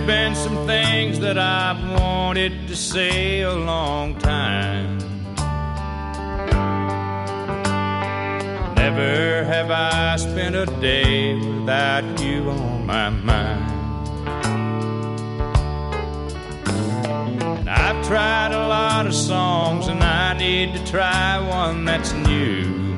been some things that I've wanted to say a long time. Never have I spent a day without you on my mind. And I've tried a lot of songs, and I need to try one that's new.